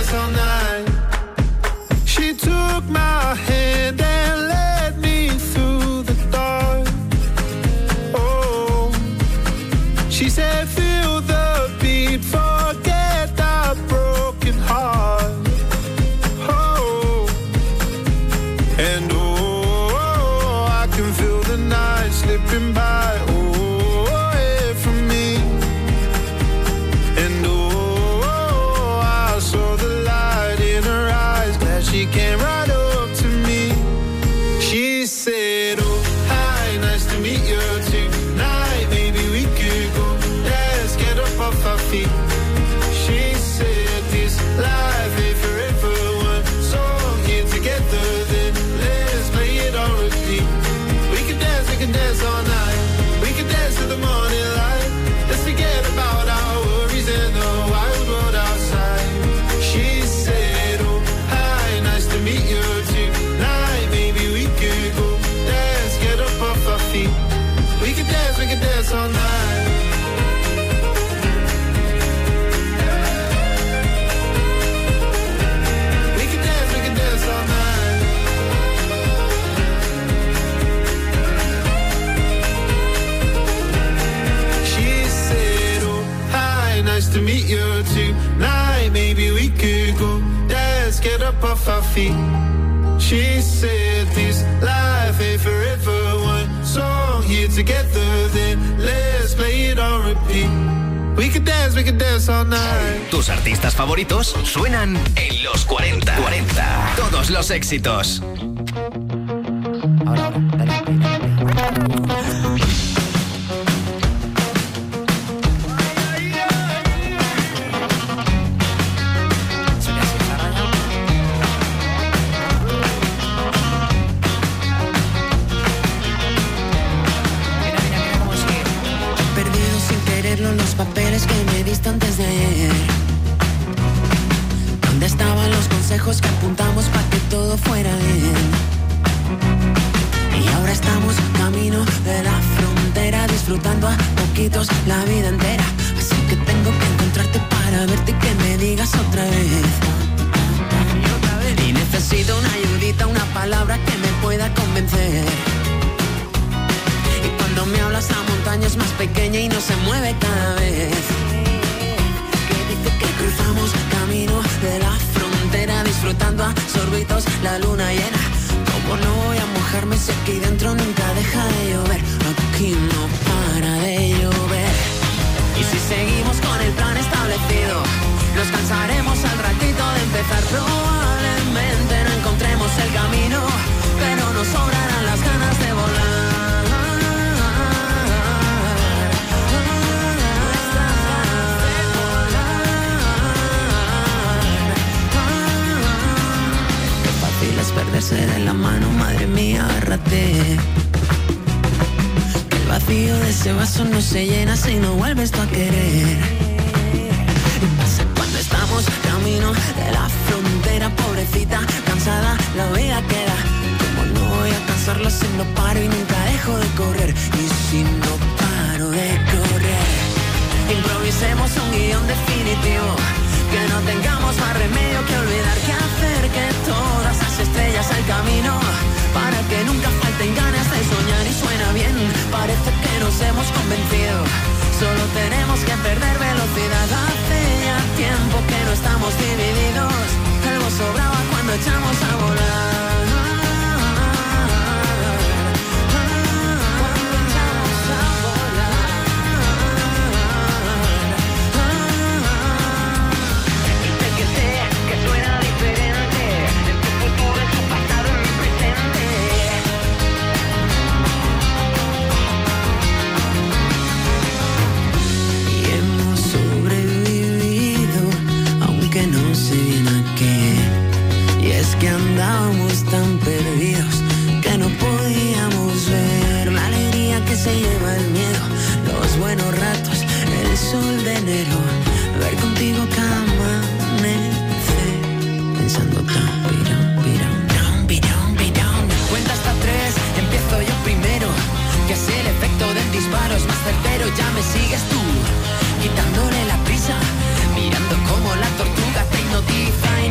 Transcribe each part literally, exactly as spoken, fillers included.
dance all night. She took my hand and led me through the dark. Oh, she said feel the beat, forget that broken heart. Oh, and oh, I can feel the night slipping by. Oh, away from me. And oh, I saw the light in her eyes. Glad she came right up to me. She said, oh, hi, nice to meet you tonight. Maybe we could go dance, get up off our feet. She said this life ain't forever. One song here together, then let's play it on repeat. We can dance, we can dance all night. We can dance to the morning light. Let's forget about our worries and the wild world outside. She said, oh, hi, nice to meet you tonight. Maybe we could go dance, get up off our feet. We can dance, we can dance all night. We can dance, we can dance all night. She said, oh, hi, nice to meet you tonight. Maybe we could go dance, get up off our feet. She said this life ain't forever. One song here together, then let's play it on repeat. We can dance, we can dance all night. Tus artistas favoritos suenan en los cuarenta. cuarenta. Todos los éxitos. Ahora, ahora, dale. Los papeles que me diste antes de ayer. ¿Dónde estaban los consejos que apuntamos para que todo fuera bien? Y ahora estamos camino de la frontera, disfrutando a poquitos la vida entera. Así que tengo que encontrarte para verte y que me digas otra vez. Y necesito una ayudita, una palabra que me pueda convencer. Cuando me hablas la montaña es más pequeña y no se mueve cada vez. Que dice que cruzamos camino de la frontera, disfrutando a sorbitos la luna llena. Como no voy a mojarme si aquí dentro nunca deja de llover. Aquí no para de llover. Y si seguimos con el plan establecido, nos cansaremos al ratito de empezar. Probablemente no encontremos el camino, pero nos sobrarán las ganas de volar. Es perderse de la mano, madre mía, agárrate. Que el vacío de ese vaso no se llena si no vuelves tú a querer. Y pasa cuando estamos camino de la frontera, pobrecita, cansada, la vida queda. Como no voy a cansarla si no paro y nunca dejo de correr. Y si no paro de correr, improvisemos un guión definitivo. Que no tengamos más remedio que olvidar que hacer que todas las estrellas al camino, para que nunca falten ganas de soñar. Y suena bien, parece que nos hemos convencido. Solo tenemos que perder velocidad. Hace ya tiempo que no estamos divididos. Algo sobraba cuando echamos a volar. Que andábamos tan perdidos que no podíamos ver la alegría que se lleva el miedo, los buenos ratos, el sol de enero, ver contigo cada amanecer, pensando tan pirón, pirón, pirón, pirón, pirón. Cuenta hasta tres, empiezo yo primero, que es el efecto del disparo, es más certero. Ya me sigues tú, quitándole la prisa, mirando como la tortuga te hipnotiza. Y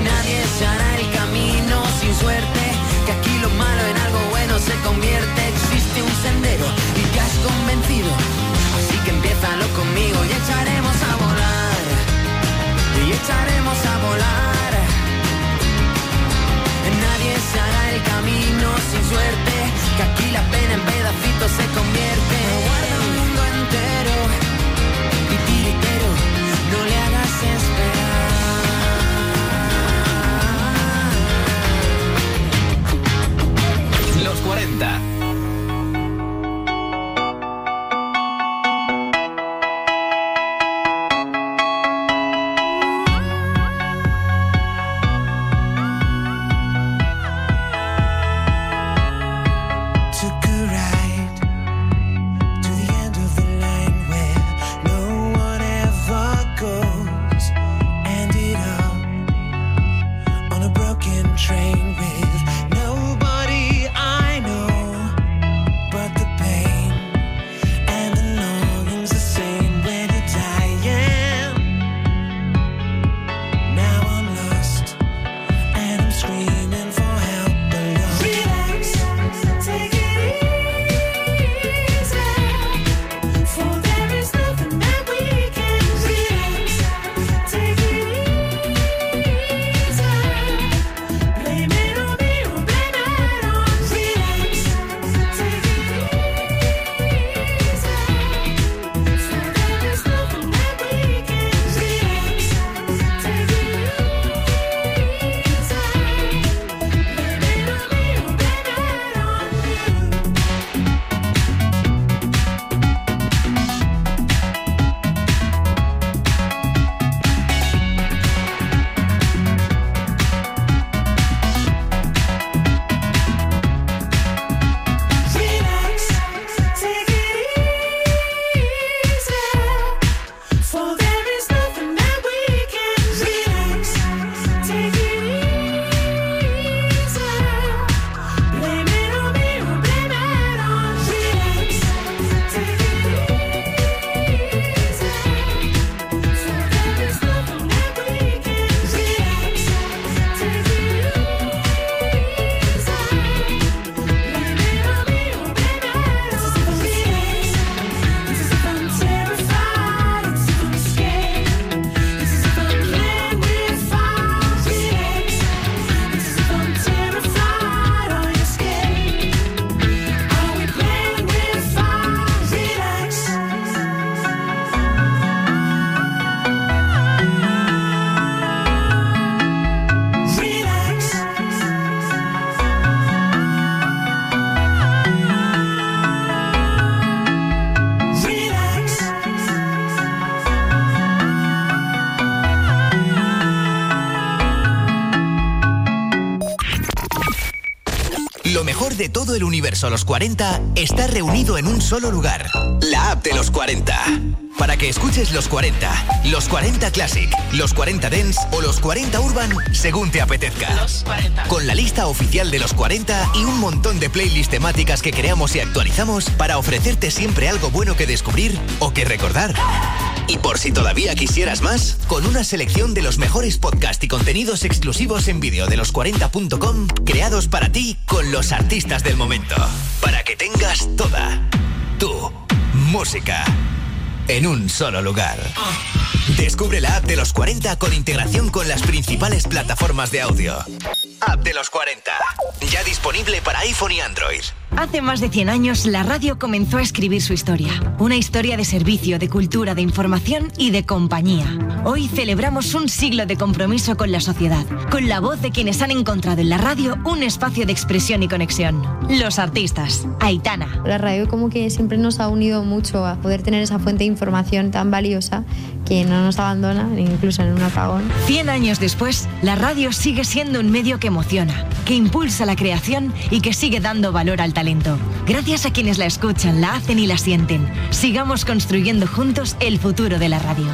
Lo mejor de todo el universo Los cuarenta está reunido en un solo lugar. La app de Los cuarenta. Para que escuches Los cuarenta, Los cuarenta Classic, Los cuarenta Dance o Los cuarenta Urban según te apetezca. Los cuarenta. Con la lista oficial de Los cuarenta y un montón de playlists temáticas que creamos y actualizamos para ofrecerte siempre algo bueno que descubrir o que recordar. Y por si todavía quisieras más, con una selección de los mejores podcasts y contenidos exclusivos en vídeo de los cuarenta punto com, creados para ti con los artistas del momento. Para que tengas toda tu música en un solo lugar. Descubre la app de Los cuarenta con integración con las principales plataformas de audio. App de Los cuarenta. Ya disponible para iPhone y Android. Hace más de cien años, la radio comenzó a escribir su historia. Una historia de servicio, de cultura, de información y de compañía. Hoy celebramos un siglo de compromiso con la sociedad, con la voz de quienes han encontrado en la radio un espacio de expresión y conexión. Los artistas. Aitana. La radio como que siempre nos ha unido mucho a poder tener esa fuente de información tan valiosa que no nos abandona, incluso en un apagón. Cien años después, la radio sigue siendo un medio que emociona, que impulsa la creación y que sigue dando valor al talento. Gracias a quienes la escuchan, la hacen y la sienten. Sigamos construyendo juntos el futuro de la radio.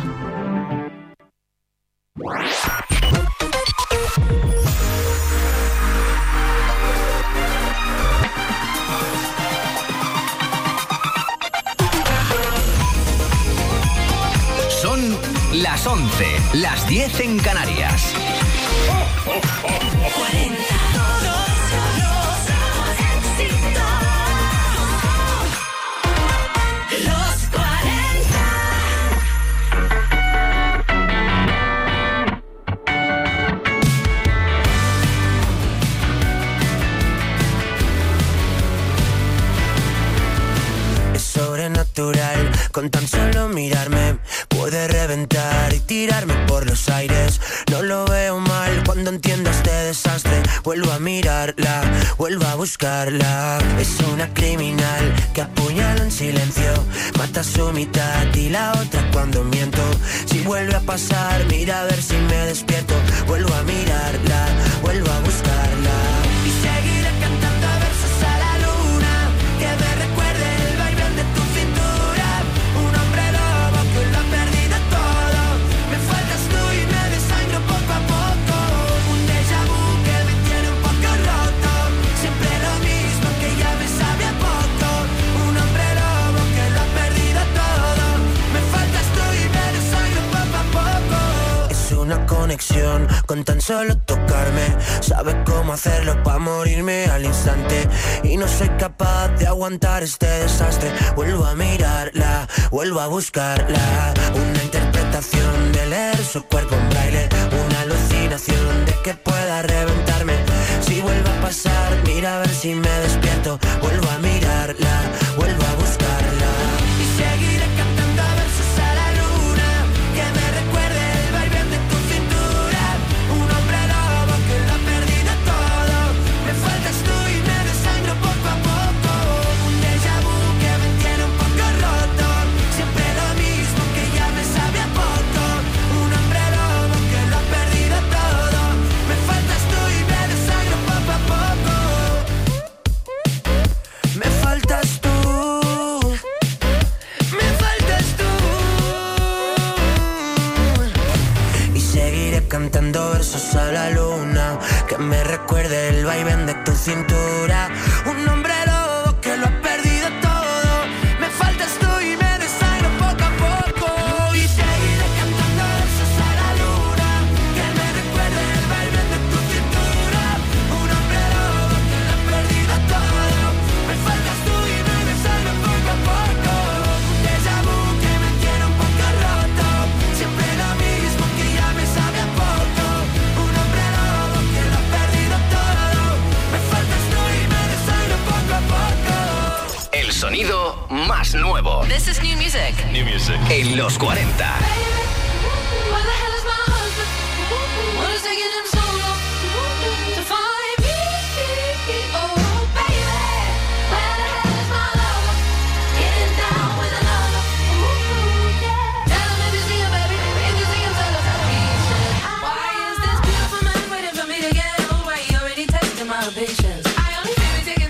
Son las once, las diez en Canarias. Sobrenatural, con tan solo mirarme puede reventar y tirarme por los aires. No lo veo mal cuando entiendo este desastre. Vuelvo a mirarla, vuelvo a buscarla. Es una criminal que apuñala en silencio, mata a su mitad y la otra cuando miento. Si vuelve a pasar, mira a ver si me despierto. Vuelvo a mirarla, vuelvo a buscarla. Y seguiré cantando versos a la luna que me recuerde el baile de tu cintura. Un hombre lobo que lo ha perdido todo. Me faltas tú y me desangro poco a poco. Un déjà vu que me tiene un poco roto. Siempre lo mismo que ya me sabe a poco. Un hombre lobo que lo ha perdido todo. Me faltas tú y me desangro poco a poco. Es una conexión con tan solo tocarme. Sabe cómo hacerlo para morirme al instante. Y no soy capaz de aguantar este desastre. Vuelvo a mirarla, vuelvo a buscarla. Una interpretación de leer su cuerpo en braille. Una alucinación de que pueda reventarme. Si vuelve a pasar, mira a ver si me despierto. Vuelvo a mirarla, vuelvo a buscarla. Y seguiré cantando versos a la luna que me recuerde el baile de tu cintura. Un hombre lobo que lo ha perdido todo. Me faltas tú y me desangro poco a poco. Un déjà vu que me tiene un poco roto. Siempre lo mismo que ya me sabe a poco. Un hombre lobo que lo ha perdido todo. Me faltas tú y me desangro poco a poco. Me faltas tú. Me faltas tú. Y seguiré cantando versos a la luna que me recuerde el vaivén de tu cintura. Un hombre lobo que lo ha perdido todo. Me faltas tú y me desangro poco a poco. Y seguiré cantando versos a la luna que me recuerde el vaivén de tu cintura. Un hombre lobo que lo ha perdido todo. Me faltas tú y me desangro poco a poco. Un déjà vu que me tiene un poco roto. Siempre lo mismo que ya me sabe a poco. Un hombre lobo que lo ha perdido todo. Me faltas tú y me desangro poco a poco. El sonido más nuevo. This is new music. New music. En Los cuarenta. Where the hell is my husband? What is taking him so long to find me? Oh, baby, where the hell is my lover? Getting down with another. Ooh, yeah. Tell him if you see him, baby. If you see him, tell him. He said, why is this beautiful man waiting for me to get old? Why he already testing my patience? I only feel it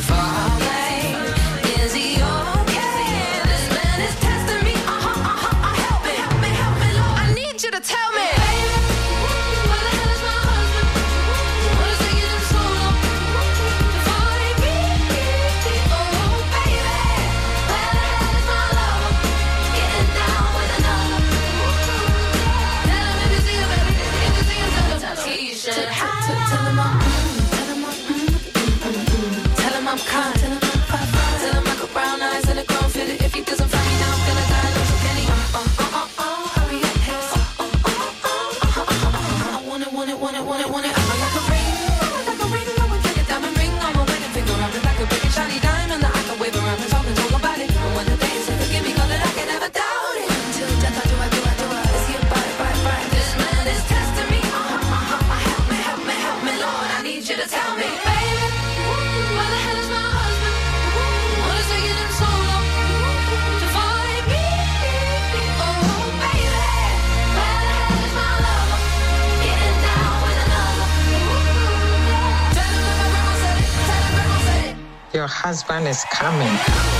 far away. Is he okay? This man is testing me. Uh huh, uh huh, uh, help me, help me, help me, Lord. I need you to tell me. Baby, where the hell is my husband? What is taking him so long to find me? Oh, baby, where the hell is my lover? Getting down with another. Tell him if you see him, baby, if you see him, tell him, tell him. He should have. Tell him I'm, tell him I'm, tell him I'm kind. Tell him I'm fine. Tell him I got brown eyes and a grown fit. If he doesn't find me now, I'm gonna die. Don't you penny. Uh, uh, uh, uh, uh, hurry up, hey. Uh, uh, uh, uh, uh, uh, uh, I want it, want it, want it, want it, want it. I'm like a ring, like a ring, I would take a diamond ring on my wedding finger. I'm just like a big and shiny diamond that I can wave around and talk and talk about it. And when the day said forgive me, call it, I can never doubt it. Till death I do, I do, I do, I is he a bite, bite, bite? This man is testing me. Uh, uh, uh, uh, help me, help me, help me, Lord. I need you to tell me, baby, where the hell is my husband? What is taking him so long to find me? Oh, baby, where the hell is my lover? Getting down with another. Tell him that my grandma said it. Tell him grandma said it. Your husband is coming.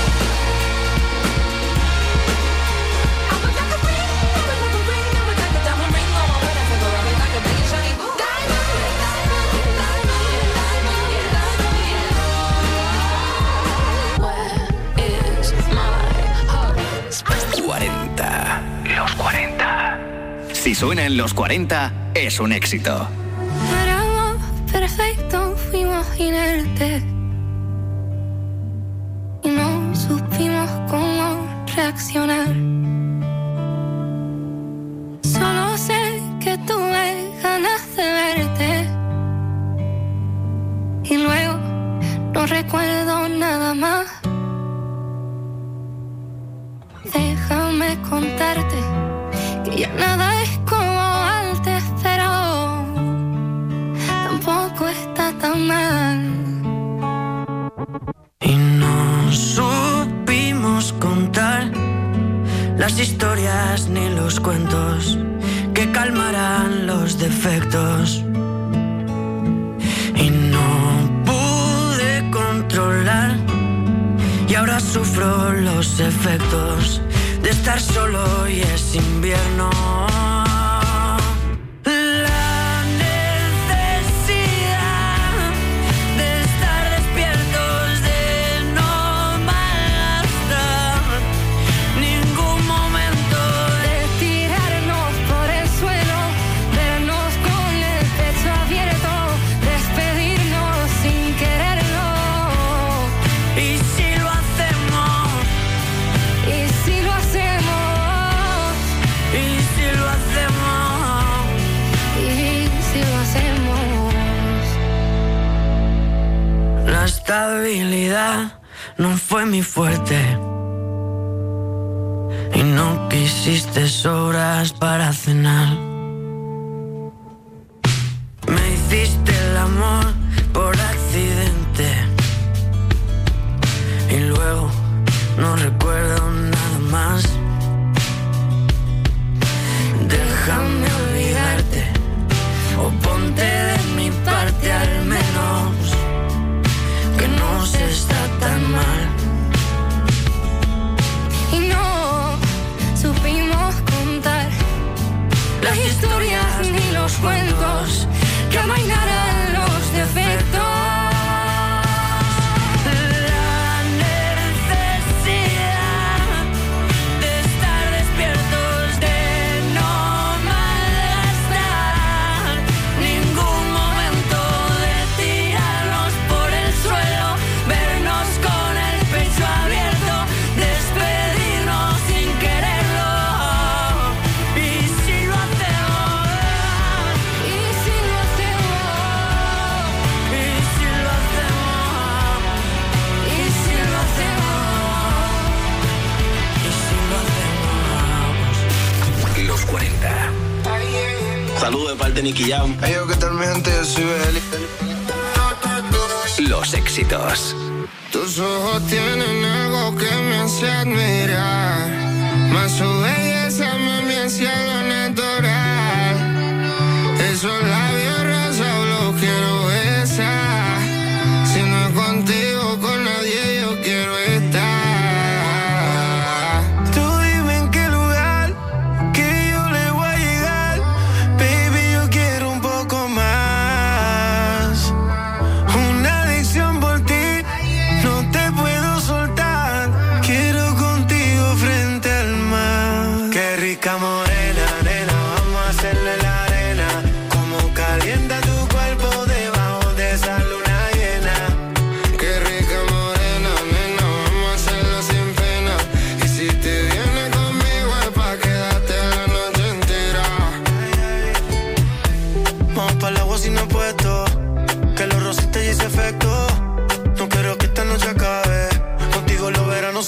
I would like a ring, I would like a ring, I would like a diamond ring on my wedding finger. I would like a big and shiny diamond, diamond, diamond, diamond, diamond. Where is my husband? cuarenta. Los cuarenta. Si suena en los cuarenta, es un éxito. Éramos perfectos, fuimos inertes y no supimos cómo reaccionar. Solo sé que tuve ganas de verte y luego no recuerdo nada más. Déjame contarte que ya nada es como antes, pero tampoco está tan mal. Y no supimos contar las historias ni los cuentos que calmarán los defectos. Y no pude controlar y ahora sufro los efectos de estar solo y es invierno. La necesidad de estar despiertos, de no malgastar ningún momento, De tirarnos por el suelo, vernos con el pecho abierto, despedirnos sin quererlo. y si lo hacemos, Y si lo hacemos, y si lo hacemos, y si lo hacemos. la estabilidad no fue mi fuerte y no quisiste sobras para cenar. Me hiciste el amor por accidente y luego no recuerdo nada más. Déjame olvidarte o ponte de mi parte al menos, que no se está tan mal. Y no supimos contar las historias ni los cuentos que amainaran los defectos. La necesidad de estar despiertos, de no malgastar ningún momento, de tirarnos por el suelo, vernos con el pecho abierto, despedirnos sin quererlo. Y si lo hacemos, Y si lo hacemos, y si lo hacemos, y si lo hacemos. y si lo hacemos. Los cuarenta. Saludos de parte de Nicky Jam. Hey, yo, ¿qué tal, mi gente? Yo soy Beli. Los éxitos. Tus ojos tienen algo que me hace admirar. Más su belleza me mi cielo natural. Esos labios rosas los quiero besar. Si no es contigo, con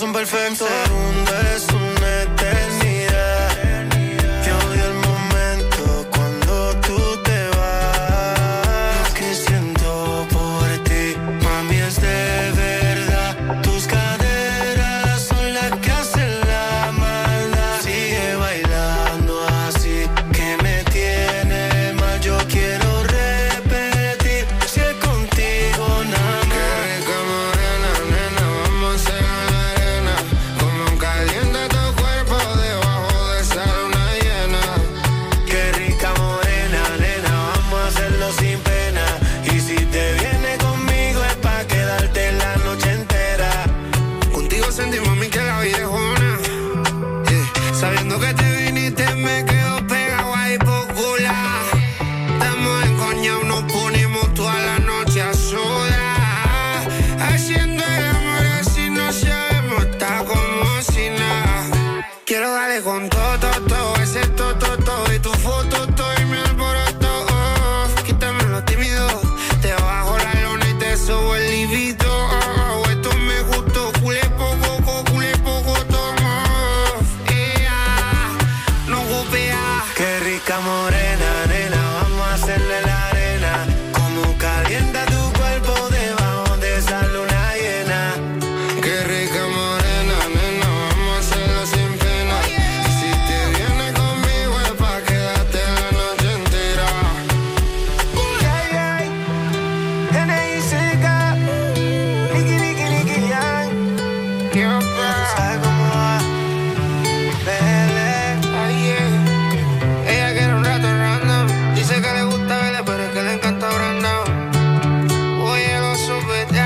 son perfectos. Un segundo es una eternidad. Yo odio el momento cuando tú te vas. Lo que siento por ti, mami, es de verdad. Tus caderas son las que hacen la maldad. Sigue bailando así, que me tiene mal. Yo quiero repetir, si es contigo nada más. Qué rica morena, nena, vamos a hacer la arena. Como caliente tu cuerpo debajo de esa luna llena. Qué rica morena, nena, vamos a hacerlo sin pena. Y si te vienes conmigo es pa' quedarte la noche entera. Contigo sentí, mami, que la vida es una. Yeah. Sabiendo que te viniste me quedo pegado ahí por cular. Estamos encoñados, nos ponemos toda la noche a sudar. Haciendo el amor así no sabemos, está como si nada. Quiero darle con todo, todo, todo, ese todo, todo, todo. Y tu foto, todo y mi alboroto. Oh, quítame lo tímido, te bajo la lona y te subo el libido. Oh, esto me gustó, culé poco, culé poco, tomo. Yeah, no golpea. Qué rica morena, nena, vamos a hacerle la arena. Como calienta tu cuerpo debajo de esa luna llena. Qué rica morena, nena, vamos a hacerlo sin pena. Y si te vienes conmigo es pa' quedarte la noche entera. Ay, ay, N I C K, Nicky, Nicky, Nicky, Yang. Qué Tú sabes cómo va, Bele. Ay, yeah. Ella quiere un rato random. Dice que le gusta verle, pero es que le encanta Brandon. Oye, lo supe ya.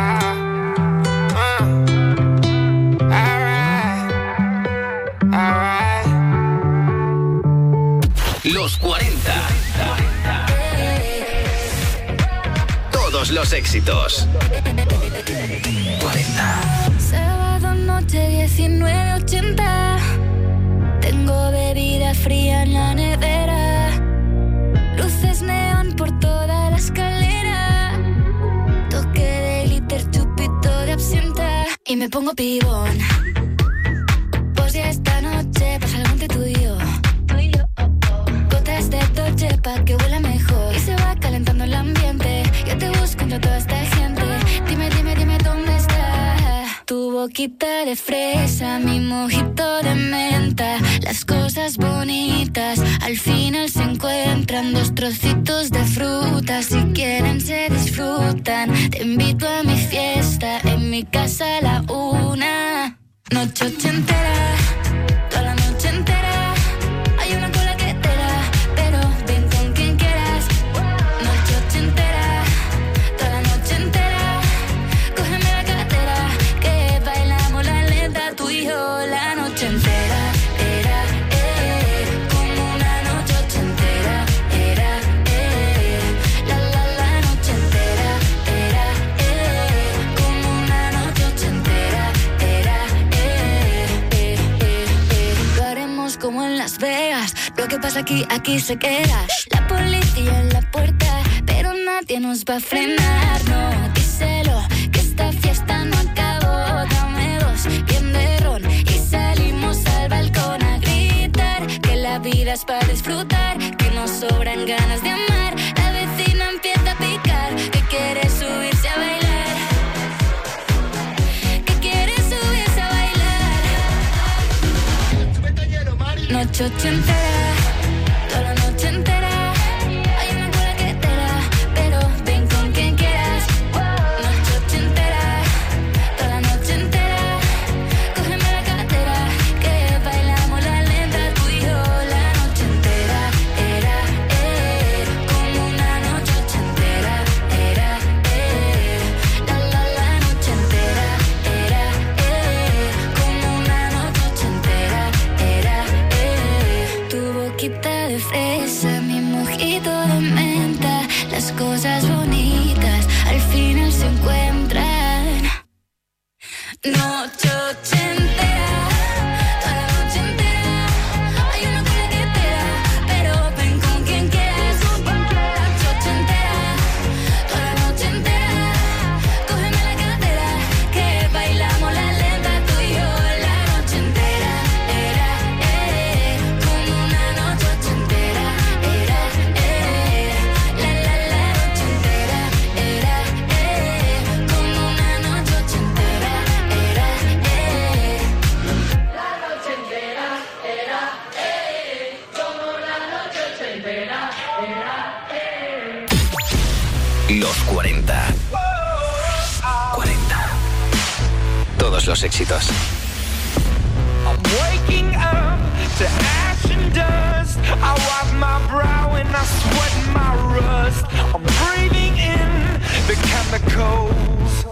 Ah. Alright, alright. Los cuarenta. Todos los éxitos. cuarenta. Sábado noche diecinueve ochenta. Tengo bebida fría en la nevera. Luces neón por toda la escalera. Toque de glitter, chupito de absenta. Y me pongo pibón. Pues ya esta noche pasa algo entre tú y yo. Gotas de Dolce pa' que huela mejor. Y se va calentando el ambiente. Yo te busco entre toda esta gente. Dime, dime, dime dónde está. Tu boquita de fresa, mi mojito de menta. Las cosas bonitas al final se encuentran. Dos trocitos de fruta, si quieren se disfrutan. Te invito a mi fiesta, en mi casa a la una. Noche ochentera, toda la noche entera. Hay una cola que te da, pero ven con quien quieras. Noche ochentera, toda la noche entera. Cógeme la cartera, que bailamos la lenta, tú y yo la noche entera. Era, eh, como una noche ochentera. Era, eh, la la la noche entera. Era, eh, como una noche ochentera. Era, eh, eh, eh, eh. Lo haremos como en Las Vegas. Lo que pasa aquí, aquí se queda. La policía en la puerta, pero nadie nos va a frenar. No, díselo, que esta fiesta no acabó. Dame dos, bien de ron, y salimos al balcón a gritar. Que la vida es para disfrutar, que nos sobran ganas de amar. La vecina empieza a picar, que quiere subirse a bailar. Que quiere subirse a bailar. Noche ochentera, toda la noche entera. Hay una cola que te da, pero ven con quien quieras. Noche ochentera, toda la noche entera. Cógeme la cartera, que bailamos la lenta, tú y yo la noche entera. Era, eh, como una noche ochentera. Era, eh, la la la noche entera. Era, eh, como una noche ochentera. Era, eh, tu boquita de fresa, mi mojito de menta. Las cosas bonitas al final se encuentran. Noche ochentera, toda la noche entera. Hay una cola que te da, pero ven con quien quieras. Noche ochentera, toda la noche entera. Cógeme la cartera, que bailamos la lenta, tú y todos los éxitos. I'm waking up to ash and dust. I wipe my brow and I sweat my rust. I'm breathing in the chemicals.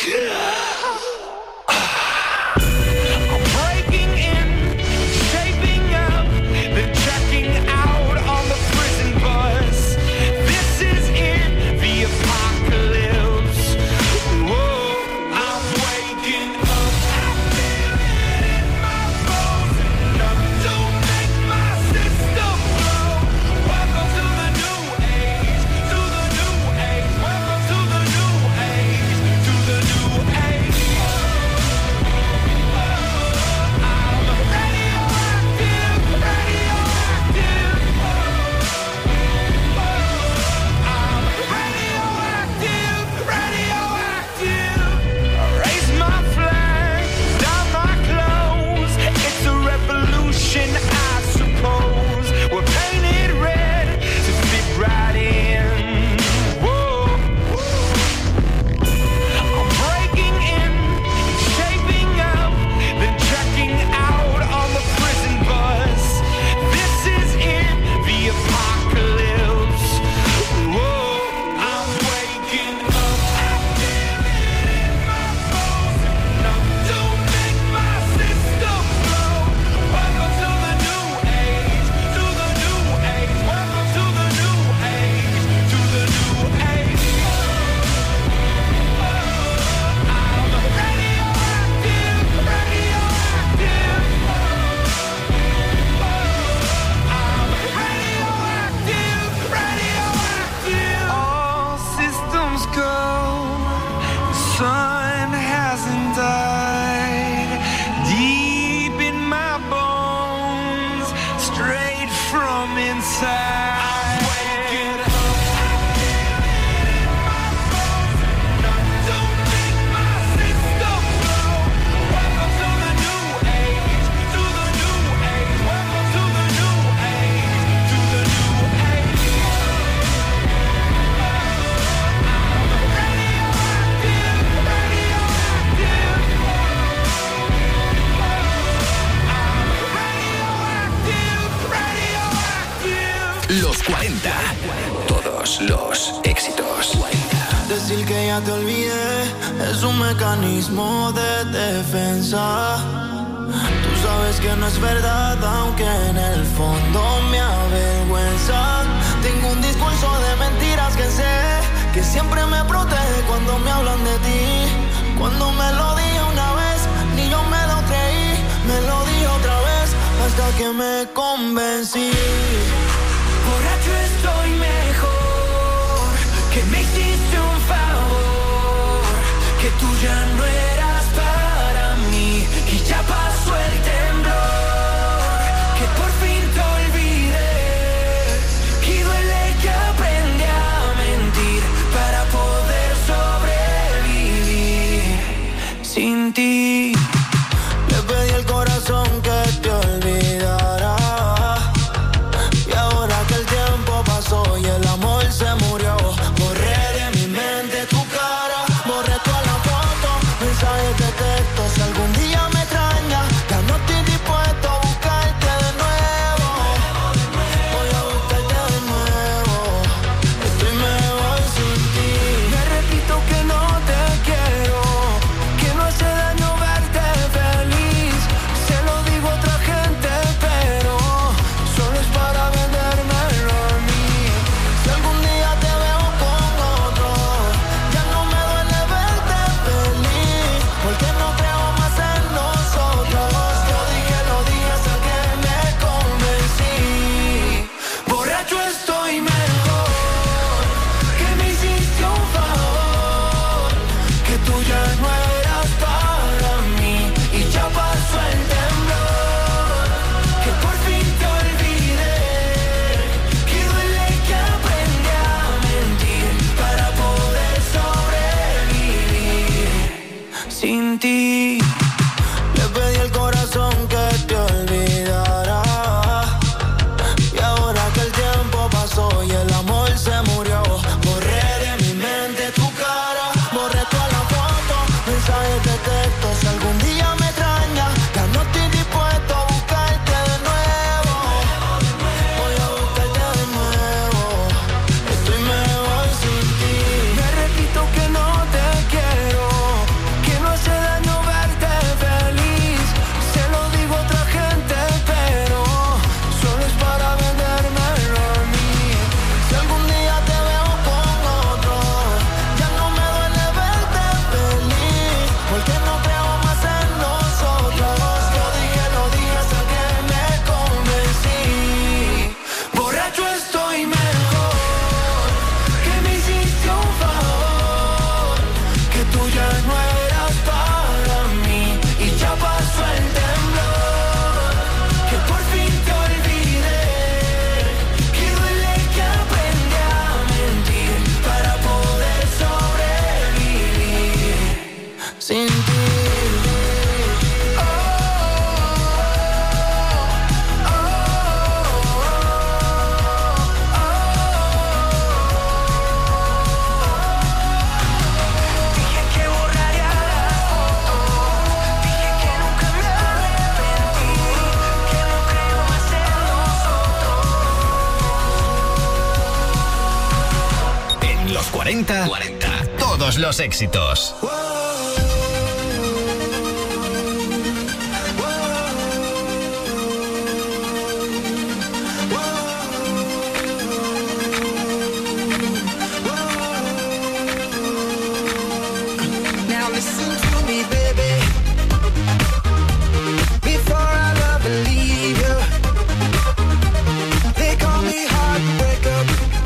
I'm breaking in, shaping up, then checking out on the prison bus. This is it, the apocalypse. Whoa, I'm waking up. I feel it in my bones, enough to make my system blow. Welcome to the new age, to the new age. Welcome to the new age, to the new age. I'm radioactive, radioactive. I'm radioactive, radioactive. I raise my flag, down my clothes. It's a revolution, I suppose. We're painted red to fit right in. Whoa. I'm breaking in, shaping up, then checking out on the prison bus. This is it, the apocalypse. Whoa, I'm waking up. I feel it in my bones, enough to make my system blow. Welcome to the new age, to the new age. Welcome to the new age, to the new age. I'm radioactive, radioactive. I'm radioactive, radioactive. All systems go. The sun hasn't died. Deep in my bones, straight from inside. I'm waking up. I feel it in my bones, enough to make my system blow. Welcome to the new age, to the new age. Welcome to the new age, to the new age. I'm radioactive, radioactive. I'm radioactive, radioactive. Los cuarenta. Todos los éxitos. Decir que ya te olvidé es un mecanismo de defensa. Tú sabes que no es verdad, aunque en el fondo me avergüenza. Tengo un discurso de mentiras que sé que siempre me protege cuando me hablan de ti. Cuando me lo dije una vez, ni yo me lo creí. Me lo dije otra vez hasta que me convencí. Borracho estoy mejor, que me hiciste un favor, que tú ya no eras para mí y ya pasó el temblor, que por fin te olvidé, que duele que aprendí a mentir para poder sobrevivir sin ti. Le pedí al corazón que te olvidara. Y ahora que el tiempo pasó y el amor se murió, borré de mi mente tu cara, borré toda la foto, mensajes de texto. Si algún día me extrañas, ya no estoy dispuesto a buscarte de nuevo. Voy a buscarte de nuevo. Estoy mejor sin ti. Me repito que no te quiero, que no hace daño verte feliz. Se lo digo a otra gente, pero solo es para vendérmelo a mí. Si algún día te veo con otro, ya no me duele verte feliz, porque no creo más en nosotros. Lo dije, lo dije hasta que me convencí. Borracho estoy mejor, que me hiciste un favor, que tú ya no eras para mí y ya pasó el temblor, que por fin te olvidé, que duele que aprendí a mentir para poder sobrevivir sin ti. Le pedí al corazón que te olvidara. Y ahora que el tiempo pasó y el amor se murió, borré de mi mente tu cara, borré toda la foto, mensajes de texto. Si algún día todos los éxitos. Now listen to me, baby. Before I love and leave you, they call me heartbreaker.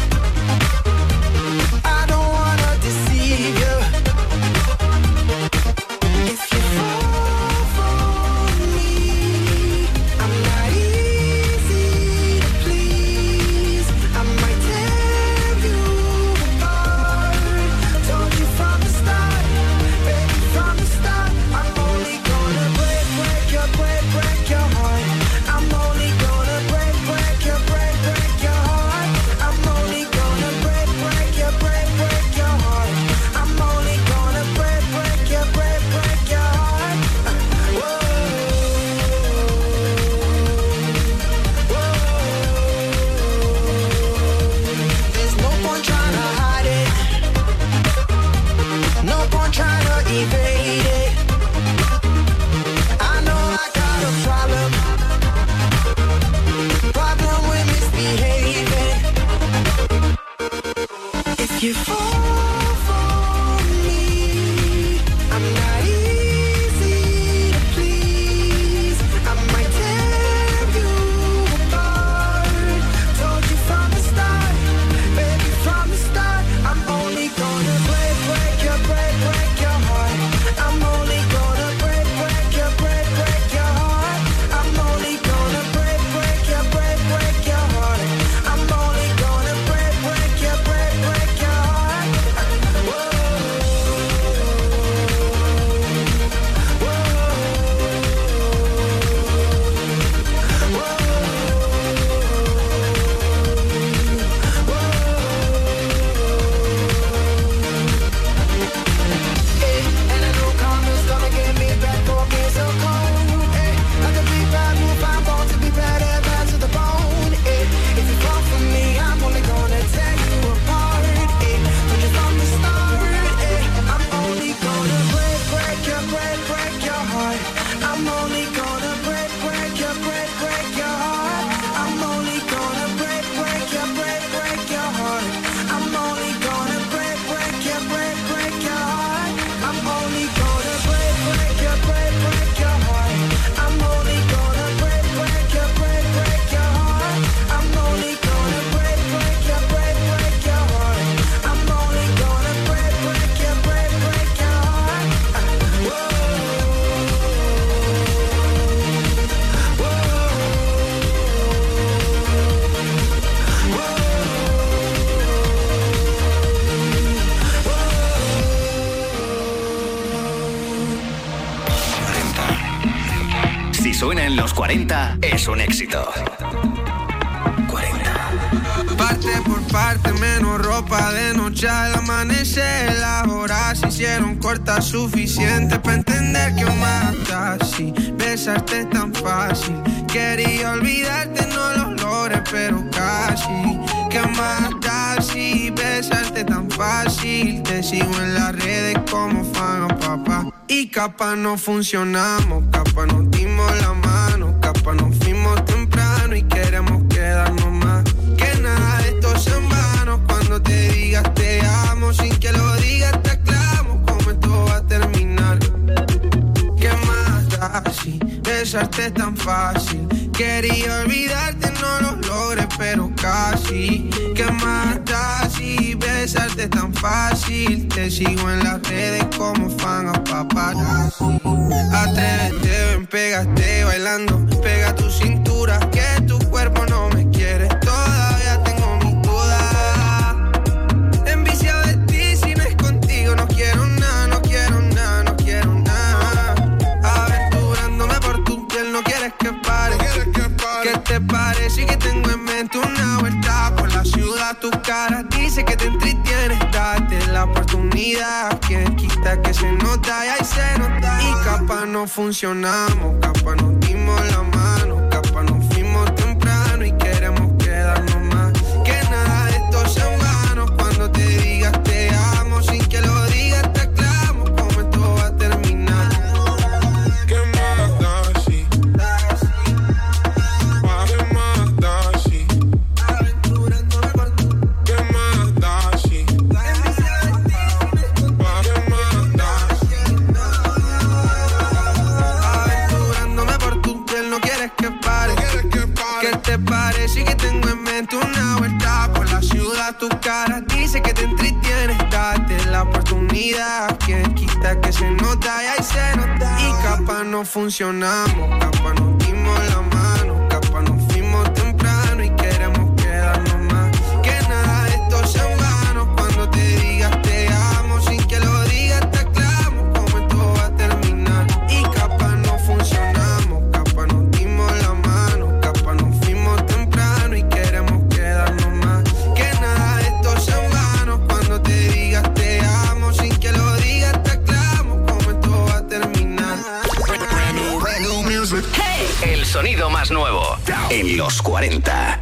I don't wanna deceive you. If you fall for me, I'm not easy to please. I might tear you apart. Told you from the start, baby, from the start. I'm only gonna break, break your, break, break your heart. I'm only gonna break, break your, break, break your heart. I'm only gonna break, break your, break, break your heart. I'm only gonna break, break your, break, break your heart. Whoa, whoa. There's no point trying to hide it. No point trying to evade it. I know I got a problem. Problem with misbehaving. If you fall for me, I'm not easy to please. I might tear you apart. Told you from the start, baby, from the start. I'm only gonna break, break your, break, break your heart. I'm only gonna break, break your, break, break your heart. I'm only gonna break, break your, break, break your heart. I'm only gonna break, break your, break, break your heart. Whoa, and I know karma's gonna get me back for being so cold. Eh, like a big bad move, I'm born to be bad and bad to the bone. Eh, if you fall for me, I'm only gonna tear you apart. Eh, told you from the start. Eh, I'm only gonna break, break your, break, break your heart. I'm only gonna break, break your, break, break your heart. I'm only gonna break, break your, break, break your heart. I'm only gonna break, break your, break, break your heart. I'm only gonna break, break your, break, break your heart. I'm only gonna break, break your, break, break your heart. I'm only gonna break, break your, break, break your heart. I'm only gonna break, break your, break, break your heart. Whoa, Si suena en los cuarenta, es un éxito. parte por parte, menos ropa de noche al amanecer. Las horas se hicieron cortas, suficiente para entender que matas. Si besarte es tan fácil, quería olvidarte, no lo logré, pero casi. ¿Qué más da si besarte tan fácil? Te sigo en las redes como fan a papá. Y capaz no funcionamos, capaz nos dimos la mano, capaz nos fuimos temprano y queremos quedarnos más. Que nada de esto sea en vano, cuando te digas te amo, sin que lo digas te aclamo, cómo esto va a terminar. ¿Qué más da si besarte es tan fácil? Quería olvidarte, no lo logré, pero casi. ¿Qué más da si besarte es tan fácil? Te sigo en las redes como fan a paparazzi. Atrévete, ven, pégate bailando, pega tu cintura, que tu cuerpo no me quiere. Todavía tengo mis dudas, enviciado de ti, si no es contigo no quiero nada, no quiero nada, no quiero nada. Aventurándome por tu piel, no quieres que pare. ¿Qué te parece que tengo en mente una vuelta por la ciudad? Tu cara dice que te entretienes, date la oportunidad. Quien quita que se nota y ahí se nota. Y capaz no funcionamos, capaz nos dimos la mano, capaz nos fuimos temprano y queremos quedarnos más. Que nada de esto sea en vano, cuando te digas te amo, sin que lo digas darte una vuelta por la ciudad. Tu cara dice que te entretiene, date la oportunidad. Quien quita que se nota y ahí se nota. Y capaz no funcionamos, capaz nos dimos la mano, capaz nos fuimos temprano y queremos quedarnos más. Que nada de esto sea en vano. Cuando te digas te amo, sin que lo digas te aclamo cómo esto va a terminar. Y capaz no funcionamos, capaz nos dimos la mano, capaz nos fuimos temprano y queremos quedarnos más. Que nada de esto sea en vano. Cuando te digas te amo, sin que lo digas te aclamo cómo esto va a terminar. Hey, el sonido más nuevo en los cuarenta.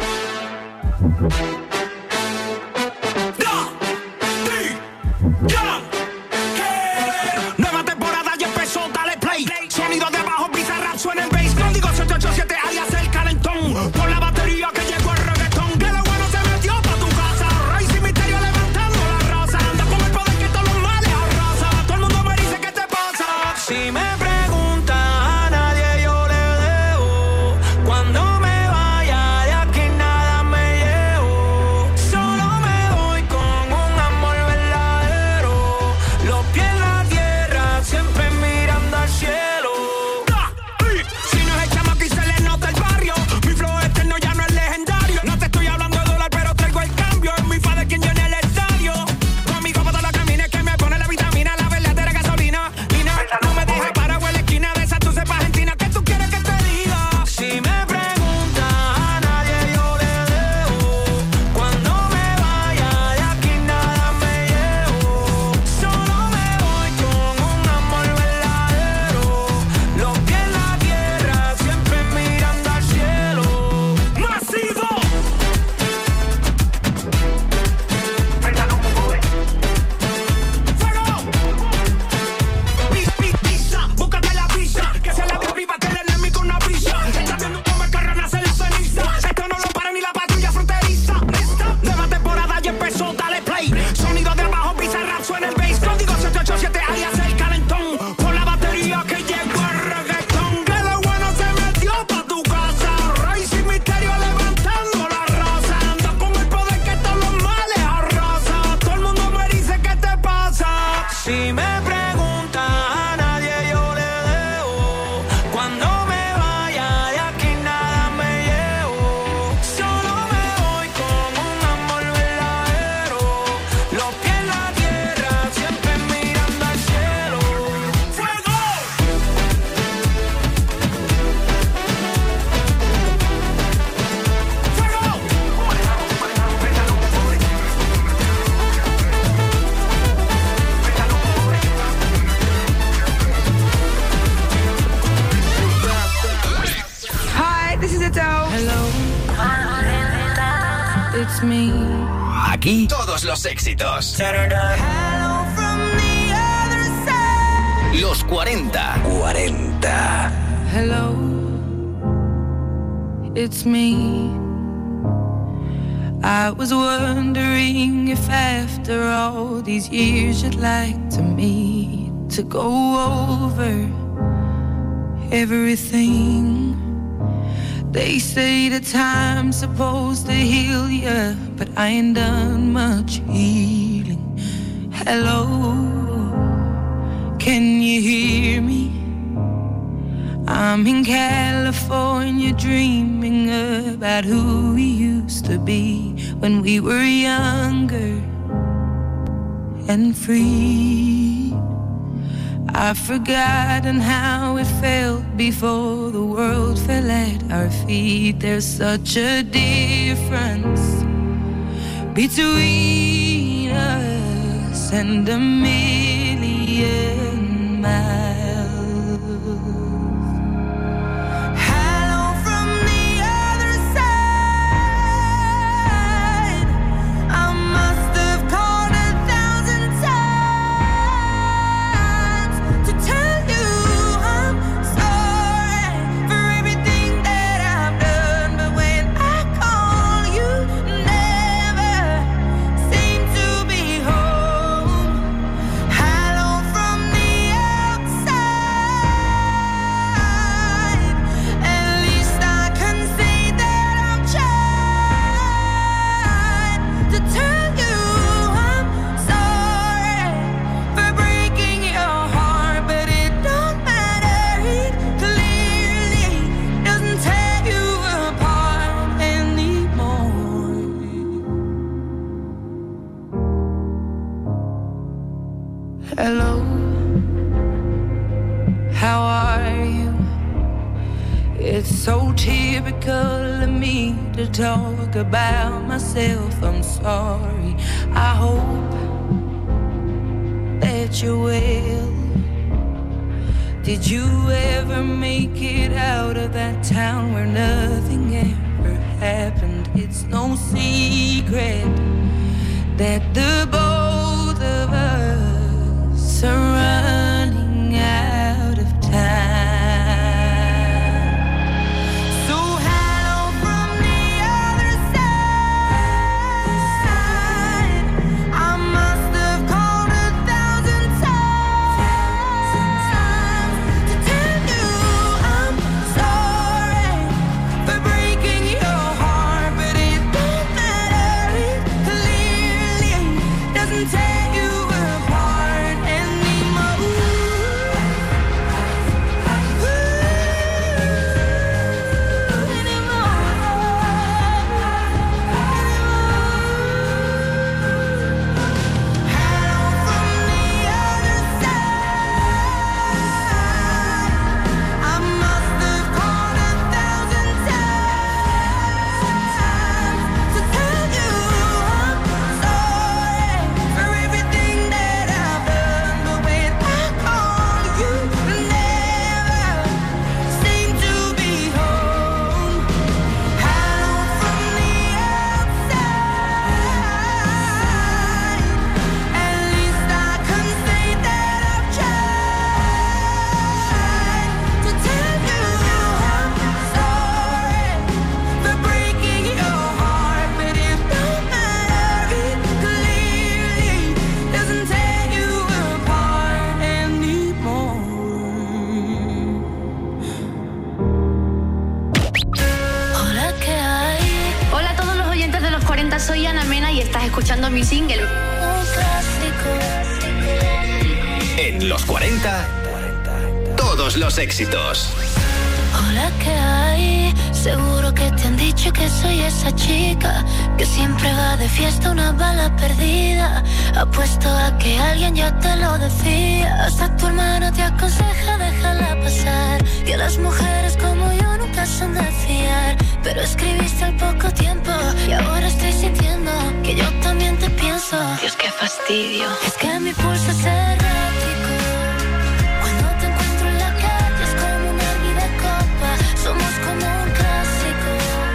Nueva temporada ya empezó, dale play. Sonido de abajo, Bizarrap suena el bass. Código siete ocho siete, alias el calentón. Por la batería que llegó el reggaetón. Que lo bueno se metió pa' tu casa. Rey sin misterio levantando la raza. Anda con el poder que todos los males arrasa. Todo el mundo me dice ¿qué te pasa? Si me preguntan a nadie yo le debo. Cuando me vaya de aquí nada me llevo. Solo me voy con un amor verdadero. Los pies en la tierra, siempre mirando al cielo. Si no es el chamaco y se le nota el barrio. Mi flow eterno ya no es legendario. No te estoy hablando de dólar, pero traigo el cambio. Es mi fa de quien llena el estadio. Conmigo para todos los caminos que me pone la vitamina, la verdadera gasolina. Lina, no me dejes parado en la esquina de esa tu cepa argentina. ¿Qué tú quieres que te diga? Si me preguntan a nadie yo le debo. Cuando me vaya de aquí nada me llevo. Solo me voy con un amor verdadero. Los pies en la tierra, siempre mirando al cielo. ¡Masivo! ¡Fuego! Pisa, búscate la pizza. Que se la viva, que le den con una brisa. Está viendo cómo el carro nace la ceniza. Esto no lo para ni la patrulla fronteriza. ¿Lista? Nueva temporada ya empezó, dale play. Sonido de abajo, Bizarrap suena el bass. Código siete ocho siete, alias el calentón. Por la batería que llegó el reggaetón. Que lo bueno se metió pa' tu casa. Rey sin misterio levantando la raza. Anda con el poder que todos los males arrasa. Todo el mundo me dice ¿qué te pasa? Si me preguntan a nadie yo le debo. Cuando me vaya de aquí nada me llevo. Solo me voy con un amor verdadero. Los pies en la tierra, siempre mirando al cielo. ¡Fuego! Hi, this is Adele. Hello. It's me. Aquí todos los éxitos. Hello from the other side. Los cuarenta. cuarenta. Hello. It's me. I was wondering if after all these years you'd like to meet to go over everything. They say the time's supposed to heal ya, but I ain't done much healing. Hello, can you hear me? I'm in California dreaming about who we used to be when we were younger and free. I've forgotten how it felt before the world fell at our feet. There's such a difference between us and a million miles. Hello from the other side. I must have called a thousand times to tell you I'm sorry for everything that I've done. But when I call, you never seem to be home. Hello from the how are you? It's so typical of me to talk about myself. I'm sorry. I hope that you're well. Did you ever make it out of that town where nothing ever happened? It's no secret that the both of us are running out of time. Escuchando mi single. En los cuarenta, todos los éxitos. Hola, ¿qué hay? Seguro que te han dicho que soy esa chica que siempre va de fiesta, una bala perdida. Apuesto a que alguien ya te lo decía. Hasta tu hermano te aconseja déjala pasar, que las mujeres como yo nunca son de fiar. Pero escribiste al poco tiempo y ahora estoy sintiendo que yo también te pienso. Dios, qué fastidio. Es que mi pulso es errático. Cuando te encuentro en la calle es como un hervir de copa. Somos como un clásico.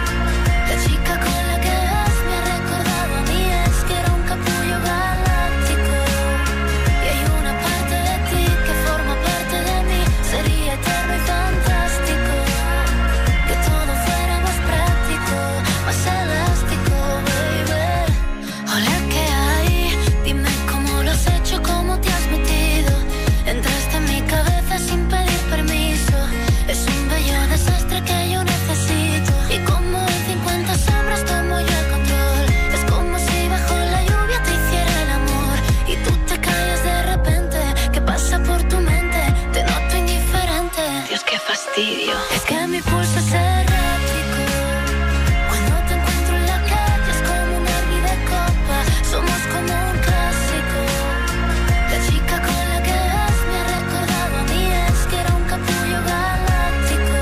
La chica con la que vas me ha recordado a mí. Es que era un capullo galáctico. Y hay una parte de ti que forma parte de mí. Sería eterno y fantástico que todo fuera más práctico, más elástico, baby. Hola, ¿qué hay? Dime cómo lo has hecho, cómo te has metido. Entraste en mi cabeza sin pedir permiso. Es un bello desastre que yo necesito. Y como en cincuenta sombras tomo yo el control. Es como si bajo la lluvia te hiciera el amor y tú te callas de repente. ¿Qué pasa por tu mente? Te noto indiferente. Dios, qué fastidio. Es que mi pulso es errático. Cuando te encuentro en la calle es como un hervir de copa. Somos como un clásico. La chica con la que vas me ha recordado a mí. Es que era un capullo galáctico.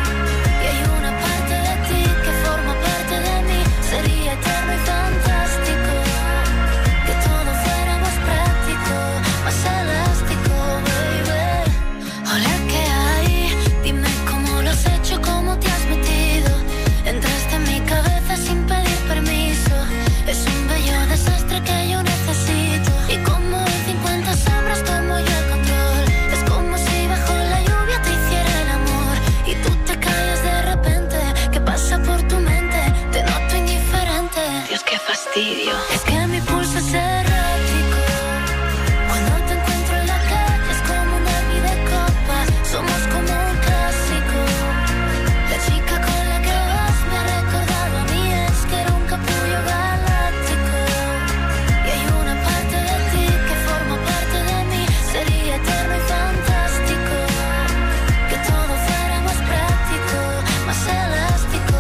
Y hay una parte de ti que forma parte de mí. Sería eterno y fantástico que todo fuera más práctico, más elástico, baby. Hola, ¿qué hay? Dime cómo lo has hecho, cómo te has metido. Entraste en mi cabeza sin pedir permiso. Es un bello desastre que yo necesito. Y como en cincuenta sombras tomo yo el control. Es como si bajo la lluvia te hiciera el amor y tú te callas de repente. ¿Qué pasa por tu mente? Te noto indiferente. Dios, qué fastidio. Es que mi pulso es errático. Cuando te encuentro en la calle es como un hervir de copa. Somos como un clásico. La chica con la que vas me ha recordado a mí. Es que era un capullo galáctico. Y hay una parte de ti que forma parte de mí. Sería eterno y fantástico que todo fuera más práctico, más elástico,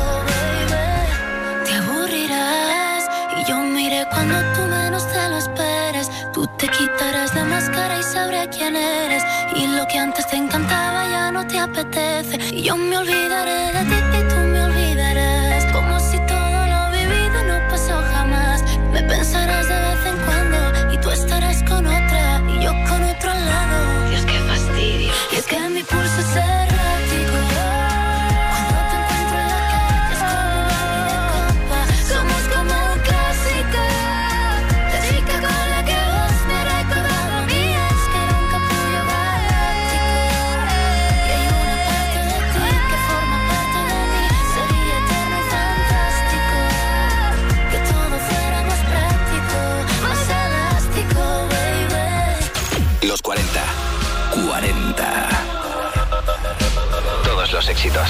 baby. Te aburrirás y yo miré cuando tú menos te lo esperes. Tú te quitarás la máscara y sabré quién eres. Y lo que antes te encantaba no te apetece. Y yo me olvidaré de ti y tú me olvidarás. Como si todo lo vivido no pasó jamás. Me pensarás de vez en cuando y tú estarás con otra y yo con otro al lado. Dios, qué fastidio. Y es que mi pulso es errático. Cuando te encuentro en la calle es como un baile de copa. Somos como un clásico. La chica con la que vas me ha recordado a mí. Es que era un capullo galáctico. Y hay una parte de ti que forma parte de mí. Sería eterno y fantástico que todo fuera más práctico, más elástico, baby. Los cuarenta. cuarenta. Todos los éxitos.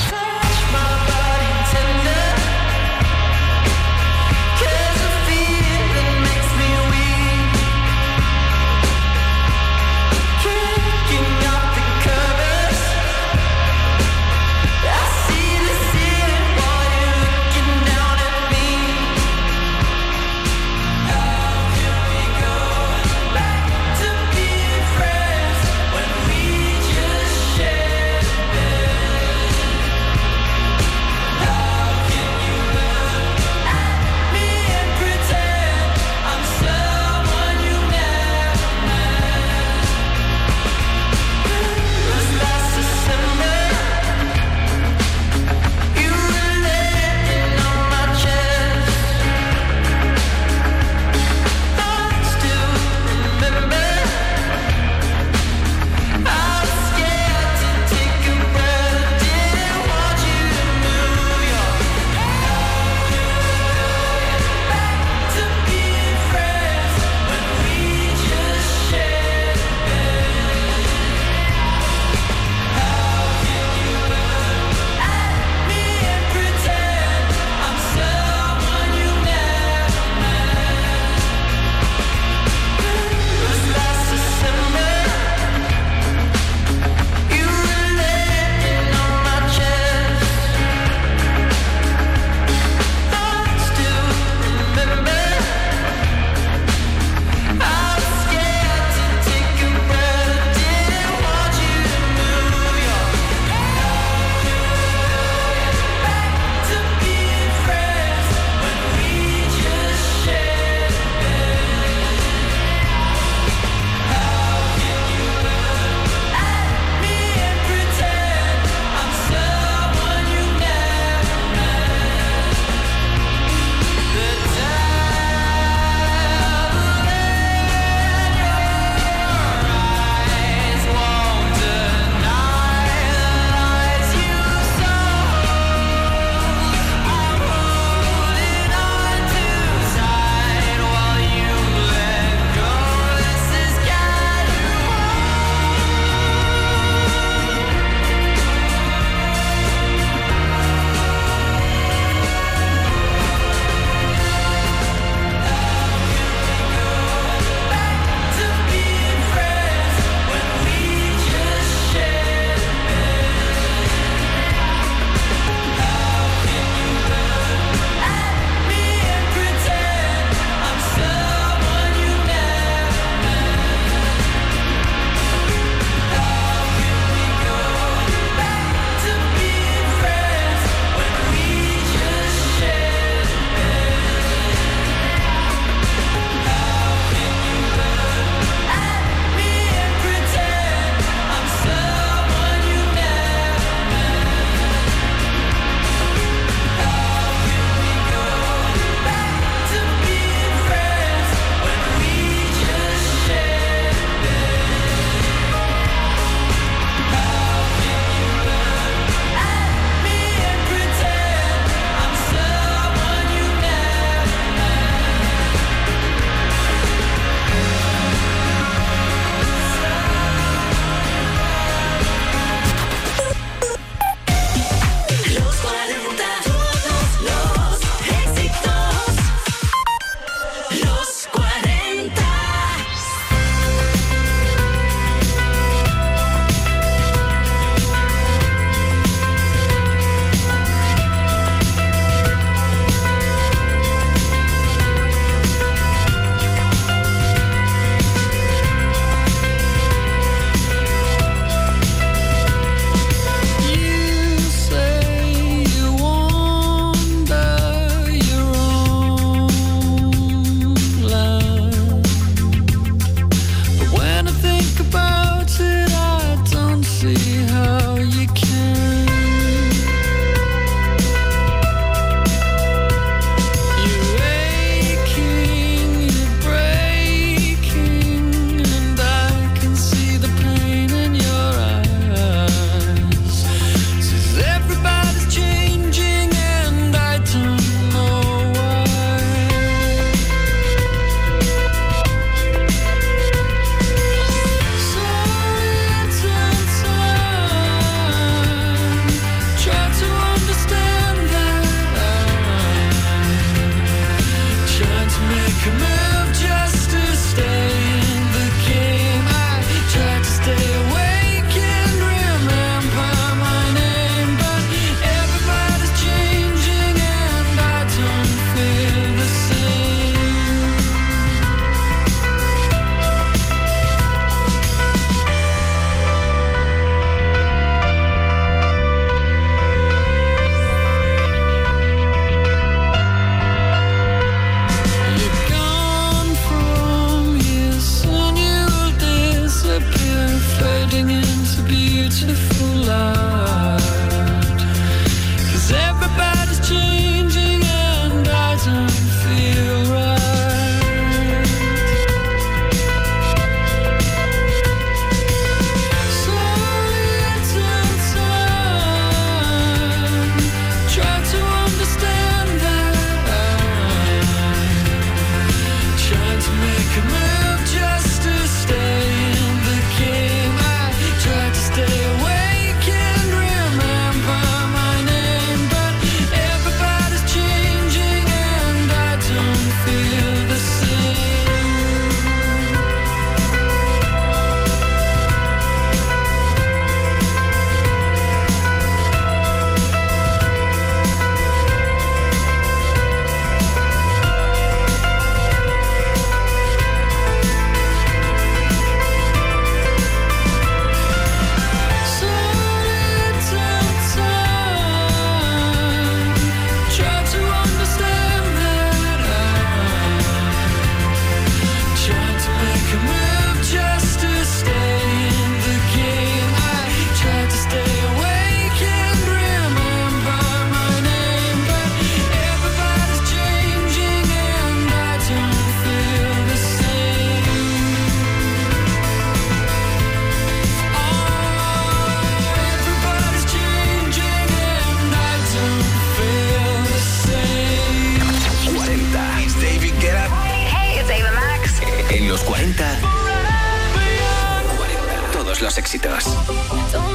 los éxitos. Don't